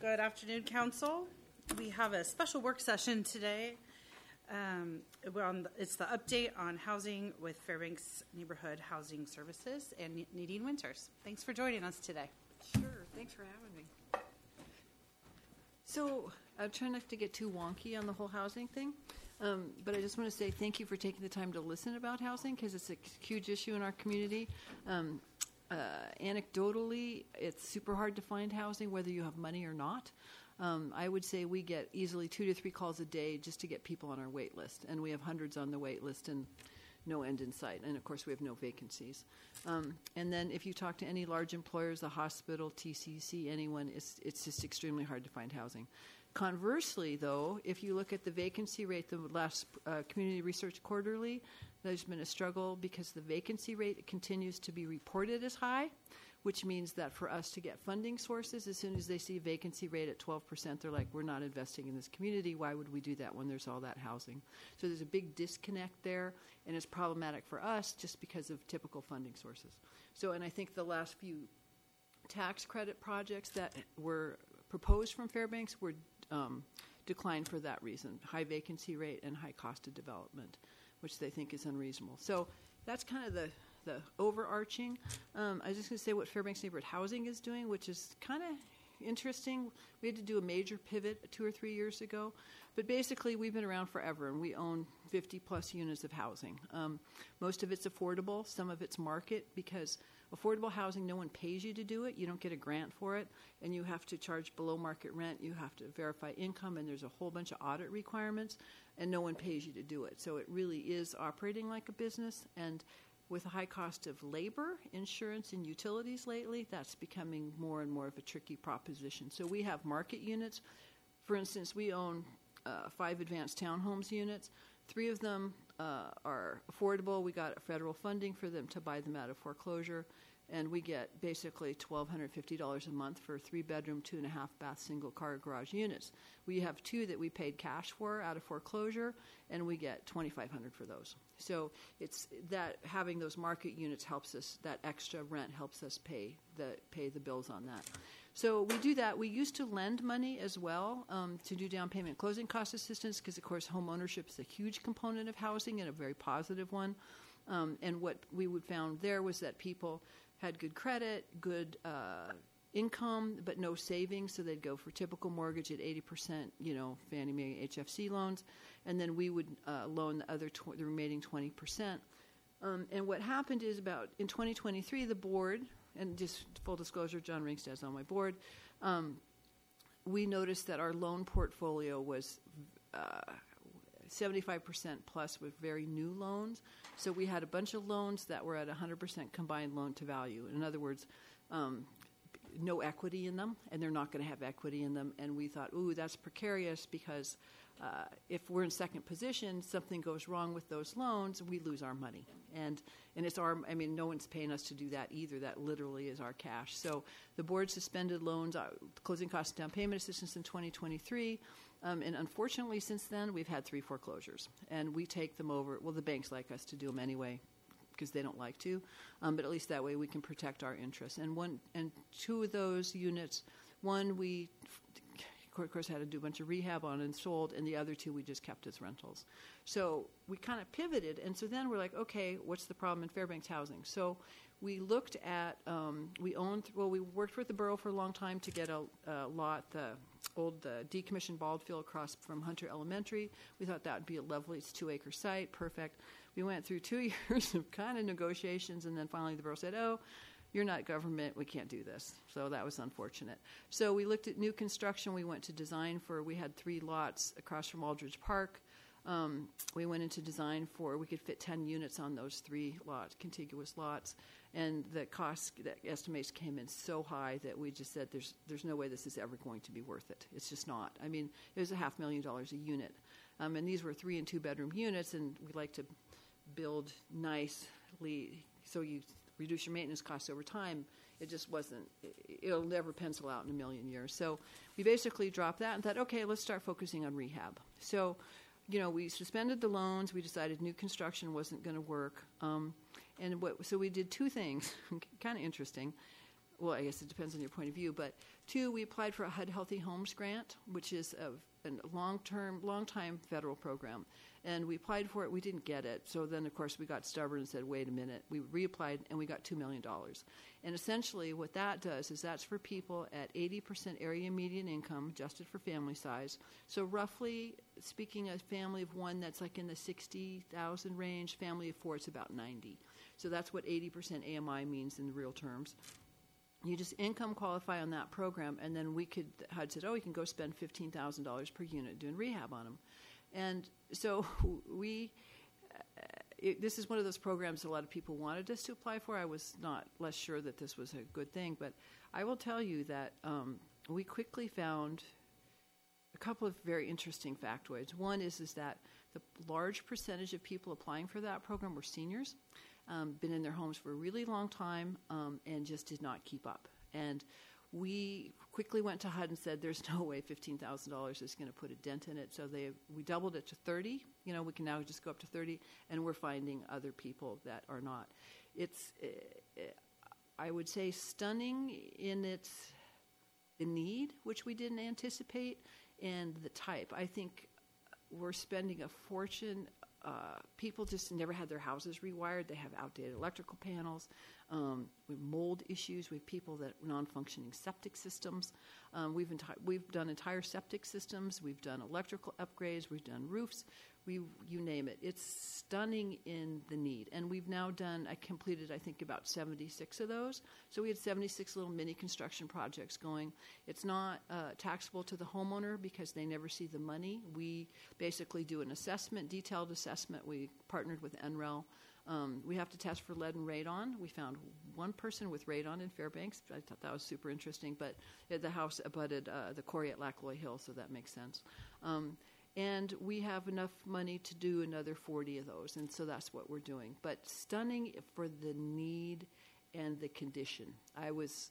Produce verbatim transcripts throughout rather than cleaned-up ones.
Good afternoon, Council. We have a special work session today. Um, we're on the, it's the update on housing with Fairbanks Neighborhood Housing Services and Nadine Winters. Thanks for joining us today. Sure. Thanks for having me. So I'm trying not to get too wonky on the whole housing thing, um, but I just want to say thank you for taking the time to listen about housing because it's a huge issue in our community. Um, uh, anecdotally, it's super hard to find housing whether you have money or not. Um, I would say we get easily two to three calls a day just to get people on our wait list, and we have hundreds on the wait list and no end in sight. And, of course, we have no vacancies. Um, and then if you talk to any large employers, the hospital, T C C, anyone, it's, it's just extremely hard to find housing. Conversely, though, if you look at the vacancy rate, the last uh, Community Research Quarterly, there's been a struggle because the vacancy rate continues to be reported as high, which means that for us to get funding sources, as soon as they see vacancy rate at twelve percent, they're like, we're not investing in this community. Why would we do that when there's all that housing? So there's a big disconnect there, and it's problematic for us just because of typical funding sources. So, and I think the last few tax credit projects that were proposed from Fairbanks were um, declined for that reason, high vacancy rate and high cost of development, which they think is unreasonable. So that's kind of the the overarching. Um, I was just going to say what Fairbanks Neighborhood Housing is doing, which is kind of interesting. We had to do a major pivot two or three years ago. But basically, we've been around forever, and we own fifty plus units of housing. Um, most of it's affordable. Some of it's market, because affordable housing, no one pays you to do it. You don't get a grant for it, and you have to charge below market rent. You have to verify income, and there's a whole bunch of audit requirements, and no one pays you to do it. So it really is operating like a business, and with a high cost of labor, insurance, and utilities lately, that's becoming more and more of a tricky proposition. So we have market units. For instance, we own uh, five advanced townhomes units. Three of them uh, are affordable. We got federal funding for them to buy them out of foreclosure, and we get basically twelve hundred fifty dollars a month for three-bedroom, two-and-a-half-bath, single-car garage units. We have two that we paid cash for out of foreclosure, and we get twenty-five hundred dollars for those. So it's that having those market units helps us, that extra rent helps us pay the pay the bills on that. So we do that. We used to lend money as well um, to do down payment closing cost assistance because, of course, home ownership is a huge component of housing and a very positive one. Um, and what we would found there was that people had good credit, good uh, income, but no savings, so they'd go for typical mortgage at eighty percent, you know, Fannie Mae H F C loans, and then we would uh, loan the other tw- the remaining twenty percent. Um, and what happened is about in twenty twenty-three, the board, and just full disclosure, John Ringstad's on my board, um, we noticed that our loan portfolio was uh, seventy-five percent plus with very new loans. So we had a bunch of loans that were at one hundred percent combined loan to value. In other words, um, no equity in them, and they're not going to have equity in them. And we thought, ooh, that's precarious because uh, if we're in second position, something goes wrong with those loans, we lose our money. And and it's our, I mean, no one's paying us to do that either. That literally is our cash. So the board suspended loans, uh, closing cost down payment assistance in twenty twenty-three. Um, and unfortunately, since then, we've had three foreclosures. And we take them over. Well, the banks like us to do them anyway because they don't like to. Um, but at least that way we can protect our interests. And one and two of those units, one we, of course, had to do a bunch of rehab on and sold, and the other two we just kept as rentals. So we kind of pivoted. And so then we're like, okay, what's the problem in Fairbanks housing? So we looked at, um, we owned, well, we worked with the borough for a long time to get a, a lot, the old uh, decommissioned ball field across from Hunter Elementary. We thought that would be a lovely, it's two-acre site, perfect. We went through two years of kind of negotiations, and then finally the borough said, oh, you're not government, we can't do this. So that was unfortunate. So we looked at new construction. We went to design for, we had three lots across from Aldridge Park. Um, we went into design for, we could fit ten units on those three lots, contiguous lots, and the cost, the estimates came in so high that we just said there's there's no way this is ever going to be worth it. It's just not. I mean, it was a half million dollars a unit, um, and these were three and two bedroom units, and we like to build nicely so you reduce your maintenance costs over time. It just wasn't, it'll never pencil out in a million years. So we basically dropped that and thought, okay, let's start focusing on rehab. So you know, we suspended the loans. We decided new construction wasn't going to work. Um, and what, so we did two things, kind of interesting. well, I guess it depends on your point of view, but two, we applied for a H U D Healthy Homes grant, which is a, a long-term, long-time federal program. And we applied for it, we didn't get it. So then, of course, we got stubborn and said, wait a minute. We reapplied, and we got two million dollars. And essentially what that does is that's for people at eighty percent area median income, adjusted for family size. So roughly speaking, a family of one that's like in the sixty thousand range, family of four, it's about ninety. So that's what eighty percent A M I means in real terms. You just income qualify on that program, and then we could, H U D said, oh, you can go spend fifteen thousand dollars per unit doing rehab on them. And so we, uh, it, this is one of those programs a lot of people wanted us to apply for. I was not less sure that this was a good thing, but I will tell you that um, we quickly found a couple of very interesting factoids. One is, is that the large percentage of people applying for that program were seniors, um, been in their homes for a really long time, um, and just did not keep up. And we quickly went to H U D and said, there's no way fifteen thousand dollars is going to put a dent in it. So they we doubled it to thirty. You know, we can now just go up to thirty, and we're finding other people that are not. It's, uh, I would say, stunning in its the need, which we didn't anticipate, and the type. I think we're spending a fortune. Uh, people just never had their houses rewired. They have outdated electrical panels. Um, we have mold issues. We have people that non-functioning septic systems. Um, we've enti- we've done entire septic systems. We've done electrical upgrades. We've done roofs. We you name it. It's stunning in the need. And we've now done. I completed I think about seventy-six of those. So we had seventy-six little mini construction projects going. It's not uh, taxable to the homeowner because they never see the money. We basically do an assessment, detailed assessment. We partnered with N R E L. Um, we have to test for lead and radon. We found one person with radon in Fairbanks. I thought that was super interesting. But the house abutted uh, the quarry at Lackloy Hill, so that makes sense. Um, and we have enough money to do another forty of those, and so that's what we're doing. But stunning for the need and the condition. I was,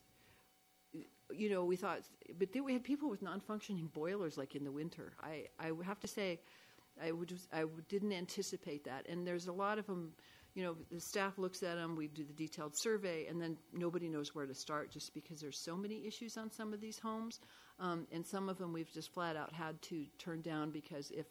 you know, we thought, but then we had people with non-functioning boilers like in the winter. I, I have to say, I would just, I didn't anticipate that. And there's a lot of them, you know, the staff looks at them, we do the detailed survey, and then nobody knows where to start just because there's so many issues on some of these homes. Um, and some of them we've just flat out had to turn down because if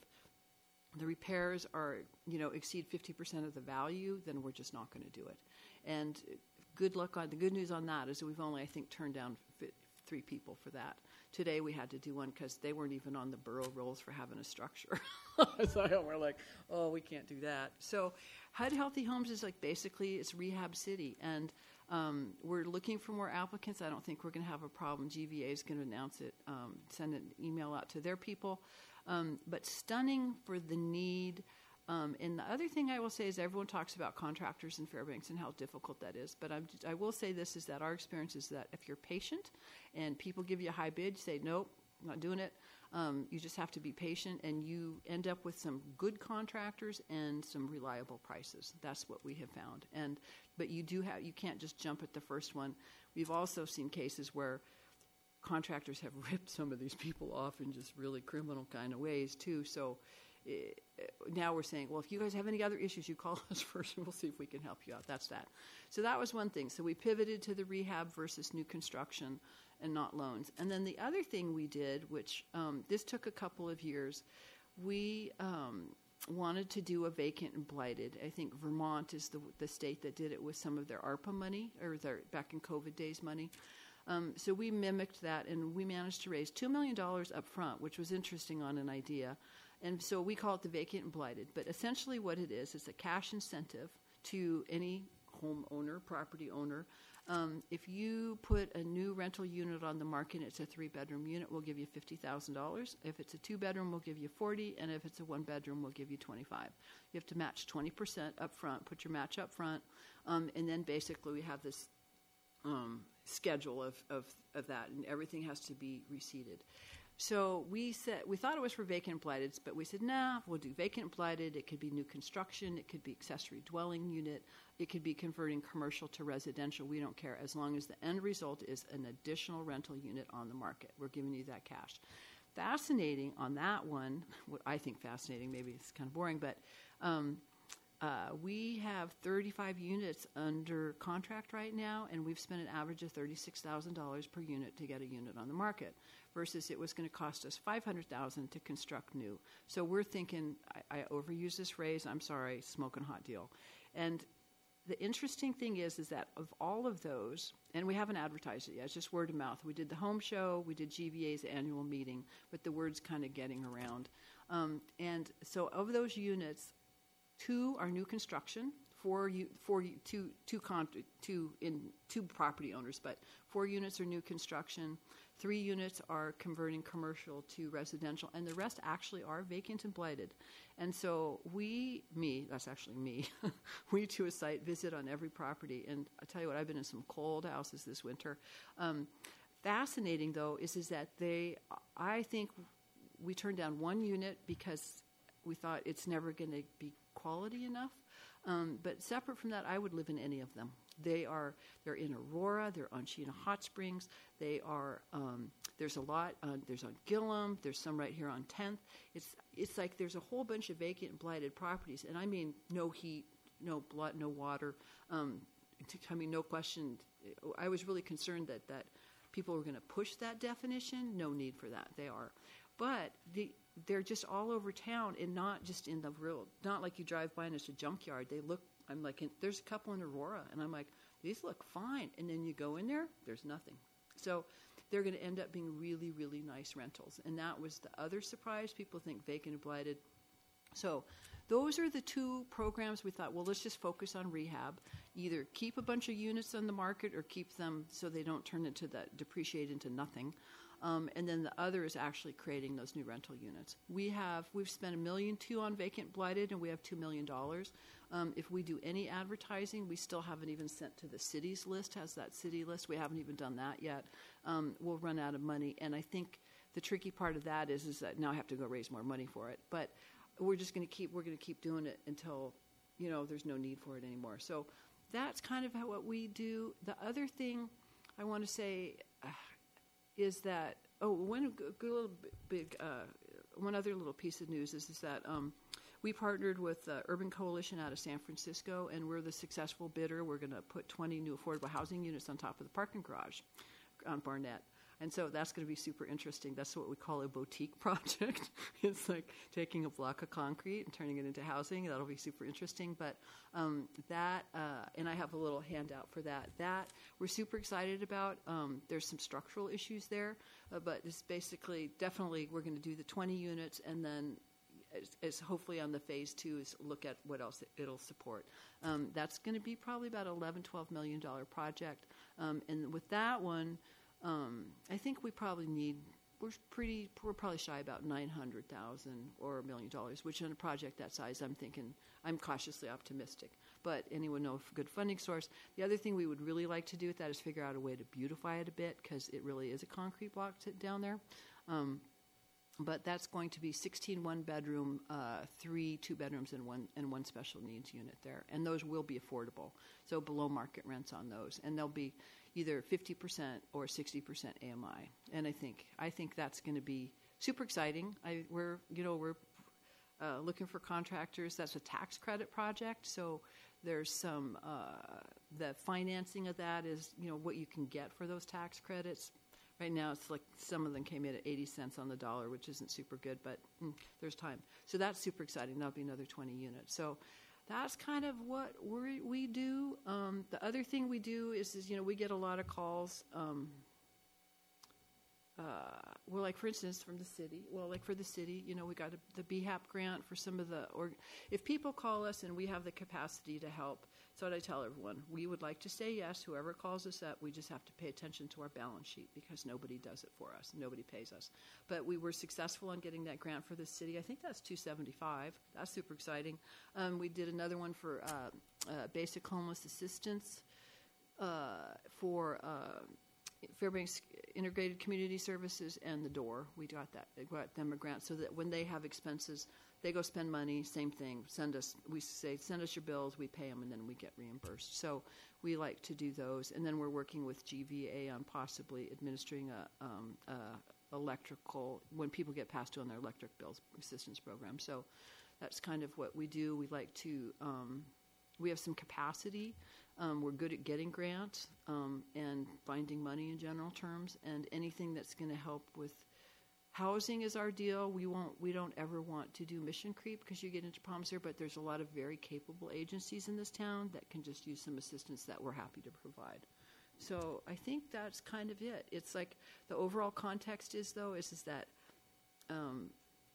the repairs are, you know, exceed fifty percent of the value, then we're just not going to do it. And good luck on, the good news on that is that we've only, I think, turned down f- three people for that. Today we had to do one because they weren't even on the borough rolls for having a structure. So we're like, oh, we can't do that. So H U D Healthy Homes is like basically it's Rehab City. And um, we're looking for more applicants. I don't think we're going to have a problem. G V A is going to announce it, um, send an email out to their people. Um, but stunning for the need. Um, and the other thing I will say is everyone talks about contractors in Fairbanks and how difficult that is. But I'm, I will say this is that our experience is that if you're patient and people give you a high bid, you say, nope, I'm not doing it. Um, you just have to be patient, and you end up with some good contractors and some reliable prices. That's what we have found. And but you do have you can't just jump at the first one. We've also seen cases where contractors have ripped some of these people off in just really criminal kind of ways too. So it, now we're saying, well, if you guys have any other issues, you call us first, and we'll see if we can help you out. That's that. So that was one thing. So we pivoted to the rehab versus new construction and not loans. And then the other thing we did, which um, this took a couple of years, we um, wanted to do a vacant and blighted. I think Vermont is the, the state that did it with some of their ARPA money, or their back in COVID days money. Um, so we mimicked that, and we managed to raise two million dollars up front, which was interesting on an idea. And so we call it the vacant and blighted. But essentially what it is is a cash incentive to any homeowner, property owner. Um, if you put a new rental unit on the market and it's a three-bedroom unit, we'll give you fifty thousand dollars. If it's a two-bedroom, we'll give you forty thousand dollars. And if it's a one-bedroom, we'll give you twenty-five thousand dollars. You have to match twenty percent up front, put your match up front. Um, and then basically we have this um, schedule of, of, of that, and everything has to be reseated. So we said we thought it was for vacant and blighted, but we said, nah, we'll do vacant and blighted. It could be new construction. It could be accessory dwelling unit. It could be converting commercial to residential. We don't care, as long as the end result is an additional rental unit on the market. We're giving you that cash. Fascinating on that one, what I think fascinating, maybe it's kind of boring, but um, Uh, we have thirty-five units under contract right now, and we've spent an average of thirty-six thousand dollars per unit to get a unit on the market, versus it was going to cost us five hundred thousand dollars to construct new. So we're thinking, I, I overuse this phrase, I'm sorry, smoking hot deal. And the interesting thing is, is that of all of those, and we haven't advertised it yet, it's just word of mouth. We did the home show, we did G V A's annual meeting, but the word's kind of getting around. Um, and so of those units, two are new construction, four, four two, two, con- two, in, two property owners, but four units are new construction, three units are converting commercial to residential, and the rest actually are vacant and blighted. And so we, me, that's actually me, we to a site visit on every property, and I tell you what, I've been in some cold houses this winter. Um, fascinating, though, is, is that they, I think we turned down one unit because we thought it's never going to be quality enough. Um, but separate from that, I would live in any of them. They are, they're in Aurora, they're on Sheena Hot Springs, they are, um, there's a lot, uh, there's on Gillum, there's some right here on tenth. It's it's like there's a whole bunch of vacant and blighted properties, and I mean no heat, no blood, no water. Um, I mean, no question. I was really concerned that, that people were going to push that definition. No need for that. They are. But the, they're just all over town, and not just in the real, not like you drive by and it's a junkyard. They look, I'm like, in, there's a couple in Aurora, and I'm like, these look fine. And then you go in there, there's nothing. So they're going to end up being really, really nice rentals. And that was the other surprise. People think vacant and blighted. So those are the two programs we thought, well, let's just focus on rehab. Either keep a bunch of units on the market or keep them so they don't turn into that, depreciate into nothing. Um, and then the other is actually creating those new rental units. We have, we've spent a million two on vacant blighted, and we have two million dollars. Um, if we do any advertising, we still haven't even sent to the city's list, has that city list. We haven't even done that yet. Um, we'll run out of money. And I think the tricky part of that is, is that now I have to go raise more money for it. But we're just going to keep, we're going to keep doing it until, you know, there's no need for it anymore. So that's kind of how, what we do. The other thing I want to say, uh, is that, oh, one good little big, uh, one other little piece of news is, is that um, we partnered with the Urban Coalition out of San Francisco, and we're the successful bidder. We're going to put twenty new affordable housing units on top of the parking garage on Barnett. And so that's going to be super interesting. That's what we call a boutique project. It's like taking a block of concrete and turning it into housing. That'll be super interesting. But um, that, uh, and I have a little handout for that. That we're super excited about. Um, there's some structural issues there, uh, but it's basically, definitely, we're going to do the twenty units, and then as, as hopefully on the phase two is look at what else it, it'll support. Um, that's going to be probably about eleven, twelve million dollar project. Um, and with that one, Um, I think we probably need, we're pretty, we're probably shy about nine hundred thousand dollars or a million dollars, which on a project that size, I'm thinking, I'm cautiously optimistic. But anyone know a good funding source? The other thing we would really like to do with that is figure out a way to beautify it a bit, because it really is a concrete block to, down there. Um, but that's going to be sixteen one-bedroom, uh, three two-bedrooms, and one and one special needs unit there. And those will be affordable, so below market rents on those. And they'll be either fifty percent or sixty percent A M I. And I think I think that's going to be super exciting. I, we're, you know, we're uh, looking for contractors. That's a tax credit project, so there's some, uh, the financing of that is, you know, what you can get for those tax credits. Right now, it's like some of them came in at eighty cents on the dollar, which isn't super good, but mm, there's time. So that's super exciting. That'll be another twenty units. So that's kind of what we we do. Um, the other thing we do is, is, you know, we get a lot of calls. Um, uh, well, like, for instance, from the city. Well, like for the city, you know, we got a, the B HAP grant for some of the, or if people call us and we have the capacity to help, so what I tell everyone, we would like to say yes, whoever calls us up, we just have to pay attention to our balance sheet, because nobody does it for us. Nobody pays us. But we were successful in getting that grant for the city. I think that's two seventy-five. That's super exciting. Um, we did another one for uh, uh, basic homeless assistance uh, for uh, Fairbanks Integrated Community Services and the Door. We got that. We got them a grant so that when they have expenses, they go spend money, same thing, send us, we say, send us your bills, we pay them, and then we get reimbursed. So we like to do those. And then we're working with G V A on possibly administering a, um, a electrical, when people get past due on their electric bills assistance program. So that's kind of what we do. We like to, um, we have some capacity. Um, we're good at getting grants um, and finding money in general terms, and anything that's going to help with housing is our deal. We won't, we don't ever want to do mission creep because you get into problems here, but there's a lot of very capable agencies in this town that can just use some assistance that we're happy to provide. So I think that's kind of it. It's like the overall context is, though, is, is that um,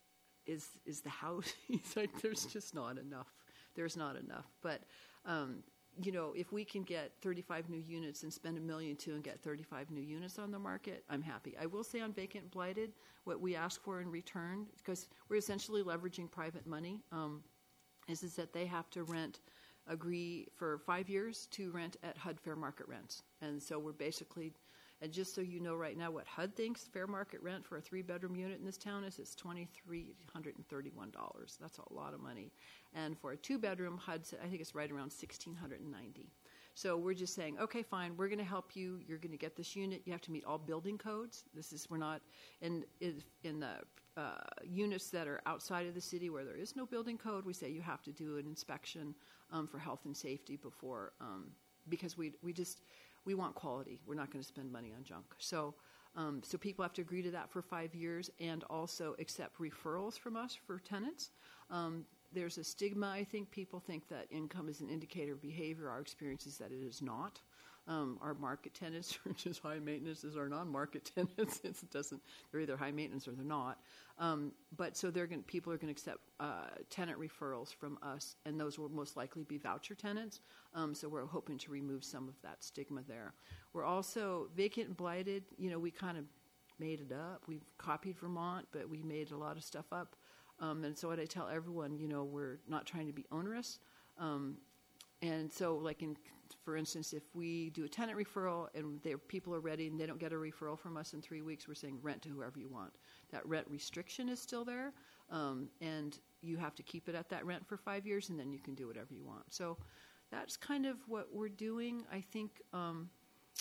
is is the house. It's like there's just not enough. There's not enough. But, um, you know, if we can get thirty-five new units and spend a million two and get thirty-five new units on the market, I'm happy. I will say on vacant and blighted, what we ask for in return, because we're essentially leveraging private money, um, is, is that they have to rent, agree for five years to rent at H U D fair market rents. And so we're basically, and just so you know right now what H U D thinks fair market rent for a three-bedroom unit in this town is, it's two thousand three hundred thirty-one dollars. That's a lot of money. And for a two-bedroom, H U D, I think it's right around one thousand six hundred ninety dollars. So we're just saying, okay, fine, we're going to help you. You're going to get this unit. You have to meet all building codes. This is, we're not, in, in the uh, units that are outside of the city where there is no building code, we say you have to do an inspection um, for health and safety before, um, because we we just, we want quality. We're not going to spend money on junk. So um, so people have to agree to that for five years and also accept referrals from us for tenants. Um, there's a stigma, I think. People think that income is an indicator of behavior. Our experience is that it is not. Um, our market tenants are just high maintenance as our non-market tenants. It doesn't, they're either high maintenance or they're not. Um, but so they're going, people are going to accept uh, tenant referrals from us, and those will most likely be voucher tenants. Um, so we're hoping to remove some of that stigma there. We're also vacant and blighted. You know, we kind of made it up. We've copied Vermont, but we made a lot of stuff up. Um, and so what I tell everyone, you know, we're not trying to be onerous. Um, and so, like in, for instance, if we do a tenant referral and their people are ready and they don't get a referral from us in three weeks, we're saying rent to whoever you want. That rent restriction is still there, um, and you have to keep it at that rent for five years, and then you can do whatever you want. So that's kind of what we're doing. I think, um,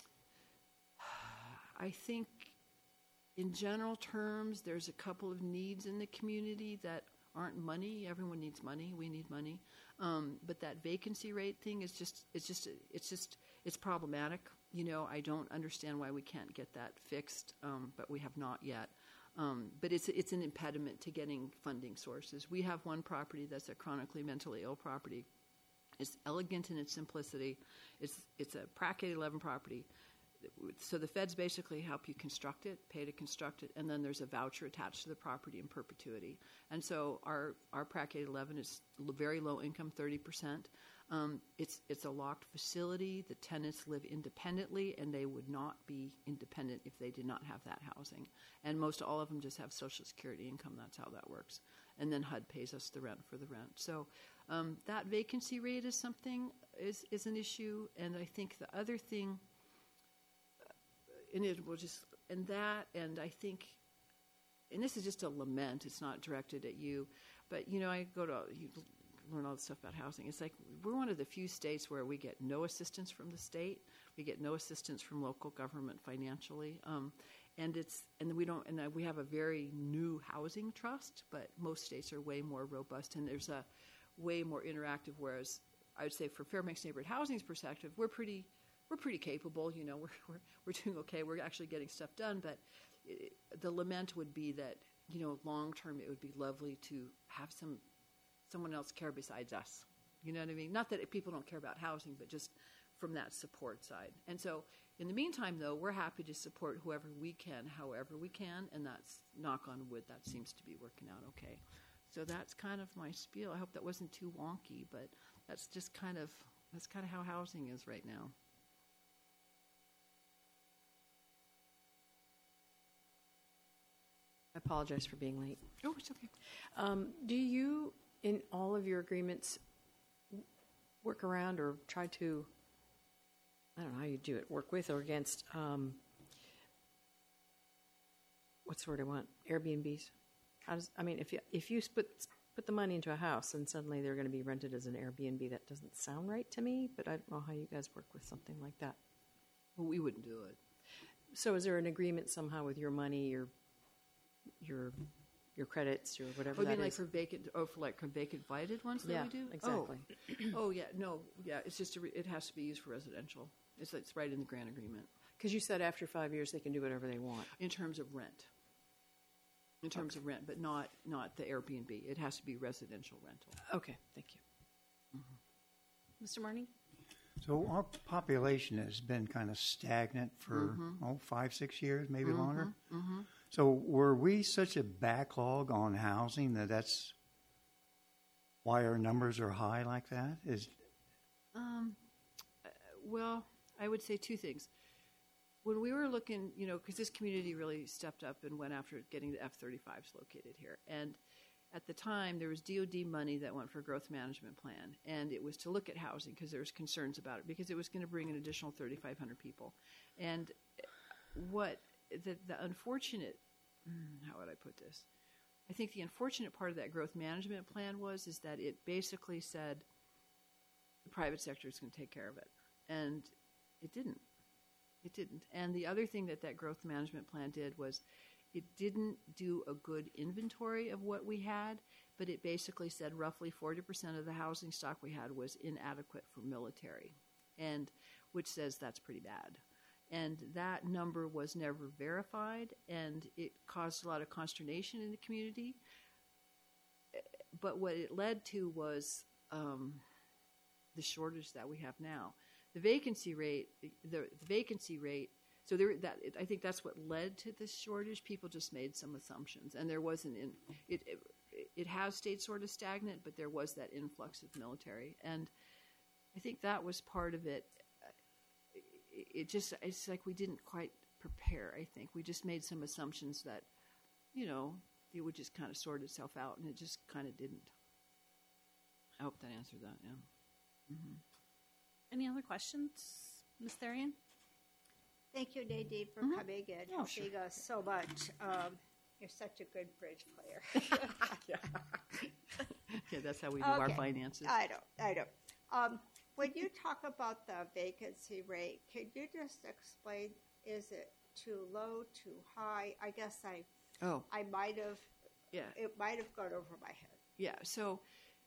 I think in general terms, there's a couple of needs in the community that aren't money. Everyone needs money. We need money. Um, but that vacancy rate thing is just, it's just, it's just, it's problematic. You know, I don't understand why we can't get that fixed, um, but we have not yet. Um, but it's, it's an impediment to getting funding sources. We have one property that's a chronically mentally ill property. It's elegant in its simplicity. It's, it's a P R A C eleven property. So the feds basically help you construct it, pay to construct it, and then there's a voucher attached to the property in perpetuity. And so our, our P R A C eleven is very low income, thirty percent. Um, it's, it's a locked facility. The tenants live independently, and they would not be independent if they did not have that housing. And most all of them just have Social Security income. That's how that works. And then H U D pays us the rent for the rent. So um, that vacancy rate is something, is, is an issue. And I think the other thing, and it will just, and that, and I think, and this is just a lament, it's not directed at you, but, you know, I go to, you learn all this stuff about housing. It's like, we're one of the few states where we get no assistance from the state. We get no assistance from local government financially. Um, and it's, and we don't, and we have a very new housing trust, but most states are way more robust, and there's a way more interactive, whereas I would say for Fairbanks Neighborhood Housing's perspective, we're pretty, we're pretty capable, you know, we're, we're, we're doing okay. We're actually getting stuff done, but it, the lament would be that, you know, long term, it would be lovely to have some, someone else care besides us. You know what I mean? Not that people don't care about housing, but just from that support side. And so in the meantime, though, we're happy to support whoever we can, however we can, and that's, knock on wood, that seems to be working out okay. So that's kind of my spiel. I hope that wasn't too wonky, but that's just kind of, that's kind of how housing is right now. I apologize for being late. Oh, it's okay. Um, do you, in all of your agreements, work around or try to, I don't know how you do it, work with or against, um, what's the word I want, Airbnbs? How does, I mean, if you, if you put, put the money into a house and suddenly they're going to be rented as an Airbnb, that doesn't sound right to me, but I don't know how you guys work with something like that. Well, we wouldn't do it. So is there an agreement somehow with your money, your your your credits or whatever Oh, you that mean like is. for vacant, oh, for like for vacant blighted ones that Yeah, we do? exactly. Oh, oh yeah, no, yeah, it's just, a re- it has to be used for residential. It's, it's right in the grant agreement Because you said after five years they can do whatever they want. in terms of rent. In terms of rent, but not, not the Airbnb. It has to be residential rental. Okay, thank you. Mister Marnie? So our population has been kind of stagnant for, oh, five, six years, maybe longer. So were we such a backlog on housing that that's why our numbers are high like that? Is Um, uh, well, I would say two things. When we were looking, you know, because this community really stepped up and went after getting the F thirty-fives located here. And at the time, there was D O D money that went for a growth management plan. And it was to look at housing because there was concerns about it because it was going to bring an additional thirty-five hundred people. And what the, the unfortunate, how would I put this? I think the unfortunate part of that growth management plan was is that it basically said the private sector is going to take care of it. And it didn't. It didn't. And the other thing that that growth management plan did was it didn't do a good inventory of what we had, but it basically said roughly forty percent of the housing stock we had was inadequate for military, and which says that's pretty bad. And that number was never verified, and it caused a lot of consternation in the community. But what it led to was um, the shortage that we have now. The vacancy rate, the, the vacancy rate. So there, that I think that's what led to this shortage. People just made some assumptions, and there wasn't. In, it, it it has stayed sort of stagnant, but there was that influx of military, and I think that was part of it. It just, it's like we didn't quite prepare, I think. We just made some assumptions that, you know, it would just kind of sort itself out, and it just kind of didn't. I hope that answered that, yeah. Mm-hmm. Any other questions, Miz Therian? Thank you, Nadine, for Mhm. coming and Oh, helping sure. us so much. Um, you're such a good bridge player. Yeah, that's how we do our Okay. finances. I know, I know. Um, when you talk about the vacancy rate, can you just explain, is it too low, too high? I guess I, Oh, I might have, yeah. it might have gone over my head. Yeah, so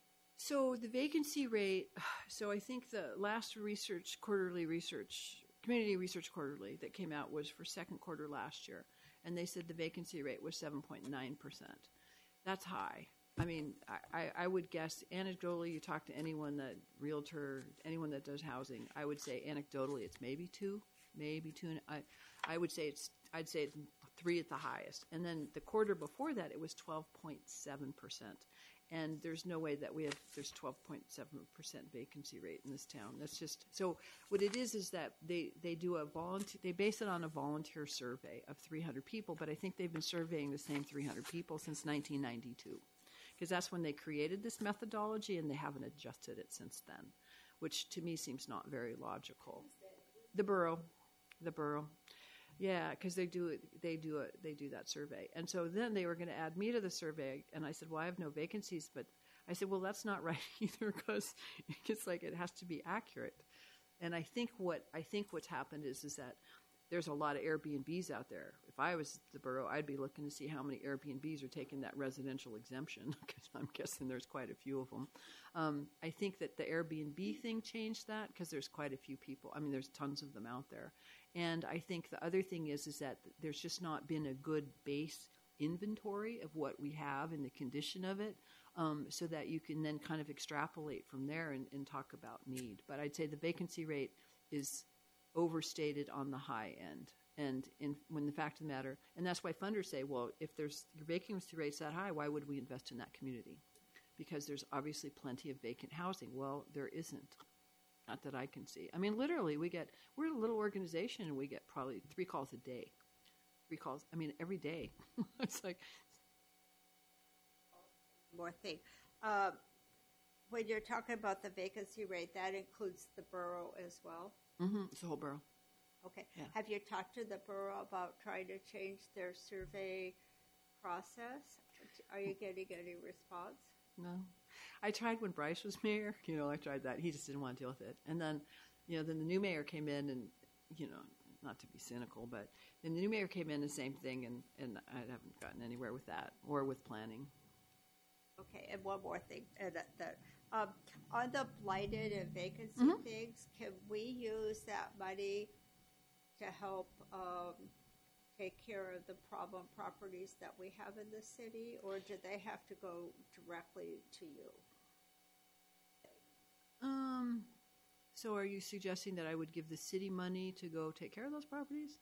so the vacancy rate, so I think the last research, quarterly research, community research quarterly that came out was for second quarter last year, and they said the vacancy rate was seven point nine percent. That's high. I mean, I, I, I would guess anecdotally, you talk to anyone that, realtor, anyone that does housing, I would say anecdotally it's maybe two, maybe two. And I, I would say it's, I'd say it's three at the highest. And then the quarter before that, it was twelve point seven percent. And there's no way that we have, there's twelve point seven percent vacancy rate in this town. That's just, so what it is is that they, they do a volunteer, they base it on a volunteer survey of three hundred people, but I think they've been surveying the same three hundred people since nineteen ninety-two. Because that's when they created this methodology, and they haven't adjusted it since then, which to me seems not very logical. The borough, the borough, yeah, because they do it, they do it, they do that survey, and so then they were going to add me to the survey, and I said, well, I have no vacancies, but I said, well, that's not right either, because it's like it has to be accurate, and I think what I think what's happened is is that there's a lot of Airbnbs out there. If I was the borough, I'd be looking to see how many Airbnbs are taking that residential exemption, because I'm guessing there's quite a few of them. Um, I think that the Airbnb thing changed that, because there's quite a few people. I mean, there's tons of them out there. And I think the other thing is is that there's just not been a good base inventory of what we have and the condition of it, um, so that you can then kind of extrapolate from there and, and talk about need. But I'd say the vacancy rate is overstated on the high end, and in when the fact of the matter, and that's why funders say, well, if there's your vacancy rate's that high, why would we invest in that community? Because there's obviously plenty of vacant housing. Well, there isn't, not that I can see. I mean, literally, we get we're a little organization, and we get probably three calls a day, three calls. I mean, every day. It's like More thing. Uh, when you're talking about the vacancy rate, that includes the borough as well? mm-hmm, it's the whole borough. Okay. Yeah. Have you talked to the borough about trying to change their survey process? Are you getting any response? No. I tried when Bryce was mayor. You know, I tried that. He just didn't want to deal with it. And then, you know, then the new mayor came in, and, you know, not to be cynical, but then the new mayor came in, the same thing, and, and I haven't gotten anywhere with that or with planning. Okay, and one more thing. Uh, that, that, um, on the blighted and vacancy Mhm. things, can we use that money to help um, take care of the problem properties that we have in the city, or do they have to go directly to you? Um, so are you suggesting that I would give the city money to go take care of those properties?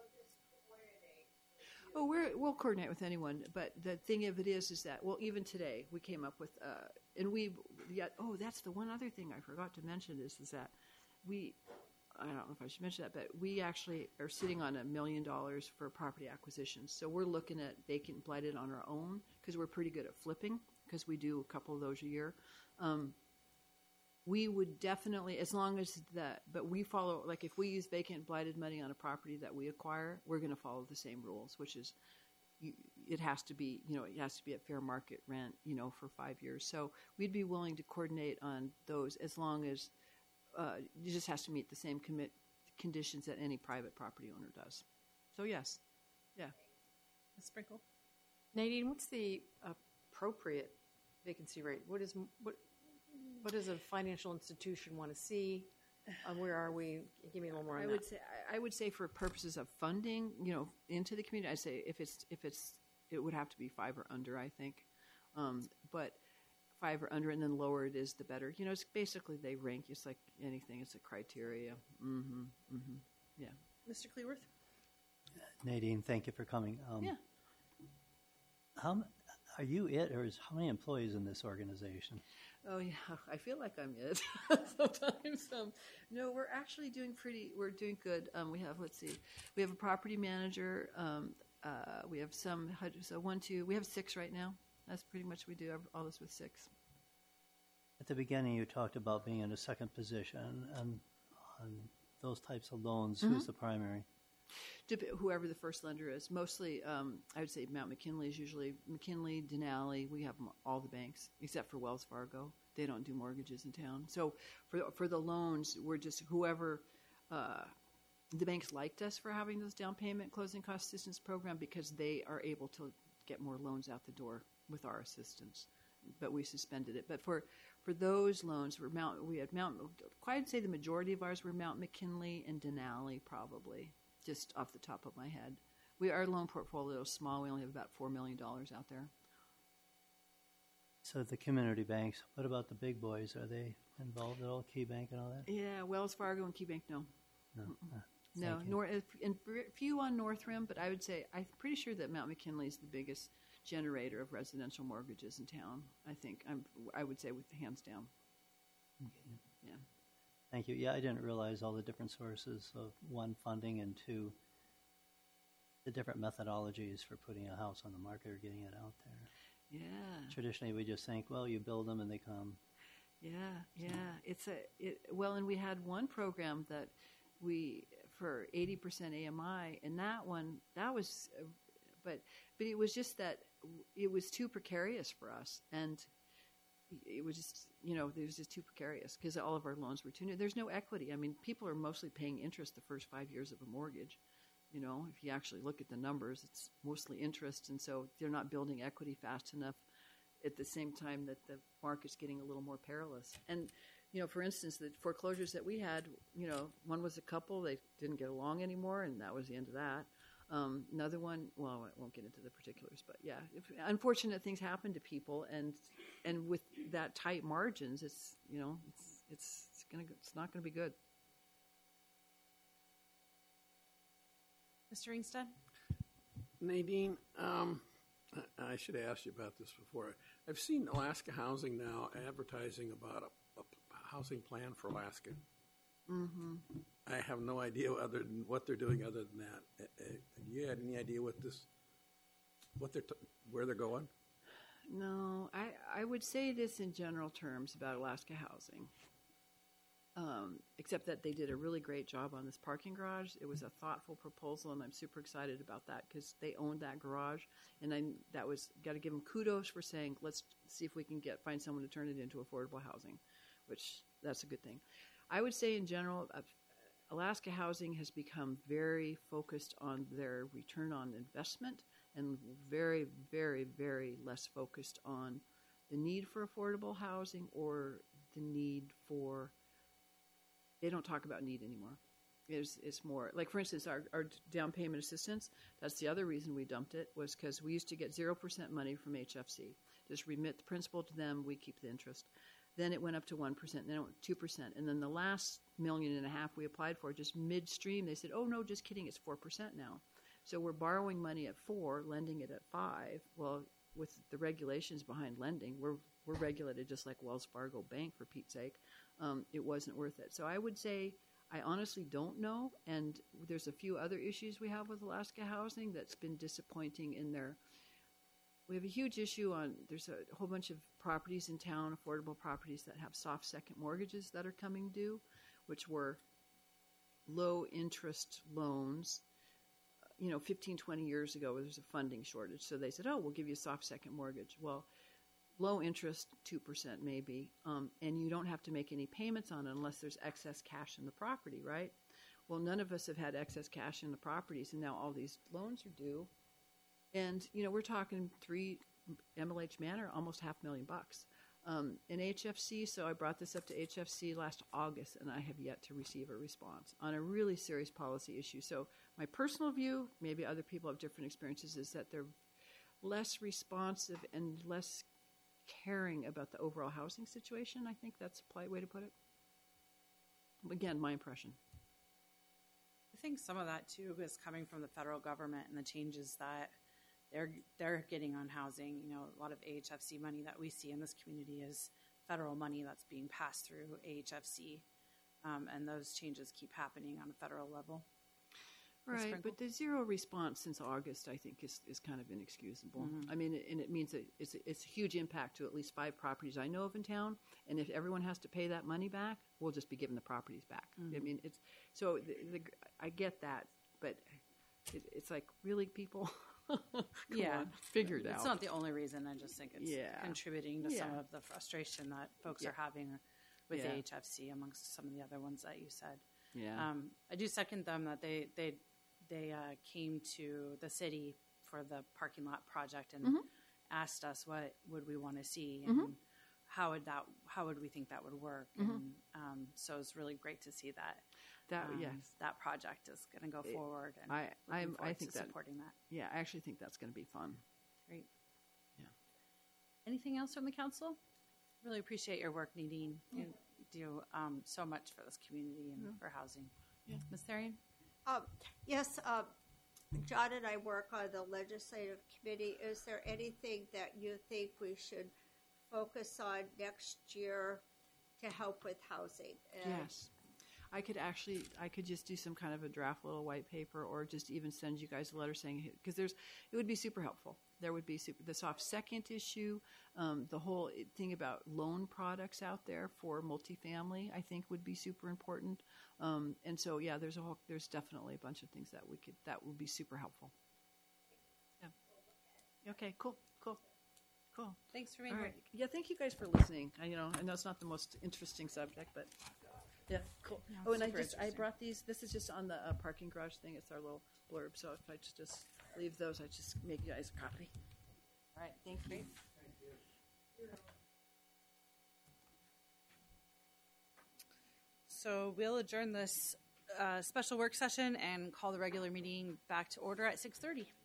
Oh, we're, we'll coordinate with anyone, but the thing of it is, is that, well, even today, we came up with, uh, and we, yeah, oh, that's the one other thing I forgot to mention is, is that we, I don't know if I should mention that, but we actually are sitting on a million dollars for property acquisitions. So we're looking at vacant and blighted on our own, because we're pretty good at flipping, because we do a couple of those a year. Um, we would definitely, as long as that, but we follow, like if we use vacant and blighted money on a property that we acquire, we're going to follow the same rules, which is you, it has to be, you know, it has to be at fair market rent, you know, for five years. So we'd be willing to coordinate on those as long as uh, it just has to meet the same commit conditions that any private property owner does. So yes, yeah. Miz Sprinkle? Nadine, what's the appropriate vacancy rate? What is what? What does a financial institution want to see? Uh, where are we? Give me a little more on I that. would say I I would say for purposes of funding, you know, into the community, I'd say if it's if it's it would have to be five or under, I think, um, but five or under, and then lower it is, the better. You know, it's basically they rank. It's like anything; it's a criteria. Mm-hmm. Mm-hmm. Yeah. Mister Cleworth? Nadine, thank you for coming. Um, Yeah. How m- are you it, or is how many employees in this organization? Oh yeah, I feel like I'm it sometimes. Um, no, we're actually doing pretty. We're doing good. Um, we have let's see, we have a property manager. Um, uh, we have some. So one, two. We have six right now. That's pretty much we do all this with six. At the beginning, you talked about being in a second position, and on those types of loans, Mm-hmm. who's the primary? Dep- Whoever the first lender is. Mostly, um, I would say Mount McKinley is usually McKinley, Denali. We have 'em all the banks except for Wells Fargo. They don't do mortgages in town. So for for the loans, we're just whoever. Uh, the banks liked us for having those down payment closing cost assistance program because they are able to get more loans out the door with our assistance. But we suspended it. But for, for those loans, we're Mount, we had Mount. I'd say the majority of ours were Mount McKinley and Denali, probably. Just off the top of my head. We Our loan portfolio is small. We only have about four million dollars out there. So the community banks, what about the big boys? Are they involved at all, Key Bank and all that? Yeah, Wells Fargo and KeyBank, no. No. Ah, No, thank you. nor, and few on North Rim, but I would say, I'm pretty sure that Mount McKinley is the biggest generator of residential mortgages in town. I think, I'm, I would say with the hands down. Okay. Yeah. Thank you. Yeah, I didn't realize all the different sources of, one, funding, and two, the different methodologies for putting a house on the market or getting it out there. Yeah. Traditionally, we just think, well, you build them and they come. Yeah, yeah. It's a it, well, and we had one program that we for eighty percent A M I, and that one that was, uh, but but it was just that it was too precarious for us, and it was just you know it was just too precarious because all of our loans were too new. There's no equity. I mean, people are mostly paying interest the first five years of a mortgage. You know, if you actually look at the numbers, it's mostly interest, and so they're not building equity fast enough. At the same time that the market's getting a little more perilous. And, you know, for instance, the foreclosures that we had, you know, one was a couple, they didn't get along anymore, and that was the end of that. Um, another one, well, I won't get into the particulars, but yeah, if, unfortunate things happen to people, and and with that tight margins, it's, you know, it's it's it's gonna it's not gonna be good. Mister Ringstead? Nadine, um, I I should have asked you about this before. I've seen Alaska Housing now advertising about a, a housing plan for Alaska. Mm-hmm. I have no idea other than what they're doing other than that. Uh, uh, Do you have any idea what this, what they're, t- where they're going? No, I, I would say this in general terms about Alaska Housing, um, except that they did a really great job on this parking garage. It was a thoughtful proposal, and I'm super excited about that because they owned that garage, and I that was got to give them kudos for saying, let's see if we can get find someone to turn it into affordable housing, which that's a good thing. I would say in general, uh, Alaska Housing has become very focused on their return on investment and very, very, very less focused on the need for affordable housing or the need for, they don't talk about need anymore. It's, it's more, like for instance, our, our down payment assistance, that's the other reason we dumped it, was because we used to get zero percent money from H F C. Just remit the principal to them, we keep the interest. Then it went up to one percent, then it went two percent. And then the last million and a half we applied for, just midstream, they said, oh, no, just kidding, it's four percent now. So we're borrowing money at four, lending it at five. Well, with the regulations behind lending, we're we're regulated just like Wells Fargo Bank, for Pete's sake. Um, it wasn't worth it. So I would say I honestly don't know. And there's a few other issues we have with Alaska Housing that's been disappointing in their. We have a huge issue on, there's a whole bunch of properties in town, affordable properties that have soft second mortgages that are coming due, which were low interest loans. You know, fifteen, twenty years ago, there was a funding shortage. So they said, oh, we'll give you a soft second mortgage. Well, low interest, two percent maybe, um, and you don't have to make any payments on it unless there's excess cash in the property, right? Well, none of us have had excess cash in the properties, and now all these loans are due. And, you know, we're talking three M L H Manor, almost half a million bucks. Um, in H F C, so I brought this up to H F C last August, and I have yet to receive a response on a really serious policy issue. So my personal view, maybe other people have different experiences, is that they're less responsive and less caring about the overall housing situation. I think that's a polite way to put it. Again, my impression. I think some of that too is coming from the federal government and the changes that they're they're getting on housing. You know, a lot of A H F C money that we see in this community is federal money that's being passed through A H F C, um, and those changes keep happening on a federal level. Right, but the zero response since August, I think, is, is kind of inexcusable. Mm-hmm. I mean, it, and it means that it's, it's a huge impact to at least five properties I know of in town, and if everyone has to pay that money back, we'll just be giving the properties back. Mm-hmm. I mean, it's so the, the, I get that, but it, it's like, really, people? Yeah, on, figure it it's out. It's not the only reason. I just think it's yeah. contributing to yeah. some of the frustration that folks yeah. are having with yeah. A H F C amongst some of the other ones that you said. Yeah, um, I do second them that they they they uh, came to the city for the parking lot project and mm-hmm. asked us what would we want to see and mm-hmm. how would that how would we think that would work. Mm-hmm. And um, so it's really great to see that. That um, yes, that project is going to go it, forward. And I I, I think that supporting that. Yeah, I actually think that's going to be fun. Great. Yeah. Anything else from the council? Really appreciate your work, Nadine. You do um, so much for this community and yeah. for housing. Yeah. Miz Therian? Um, yes, uh, John and I work on the legislative committee. Is there anything that you think we should focus on next year to help with housing? And yes. I could actually, I could just do some kind of a draft little white paper, or just even send you guys a letter saying, because there's, it would be super helpful. There would be super, the soft second issue, um, the whole thing about loan products out there for multifamily, I think would be super important. Um, and so, yeah, there's a whole, there's definitely a bunch of things that we could, that would be super helpful. Yeah. Okay, cool, cool. Cool. Thanks for being All here. right. Yeah, thank you guys for listening. I, you know, I know it's not the most interesting subject, but yeah, cool. No, oh, and I super just I brought these. This is just on the uh, parking garage thing. It's our little blurb. So if I just, just leave those, I just make you guys a copy. All right. Thank you. Thank you. So we'll adjourn this uh, special work session and call the regular meeting back to order at six thirty.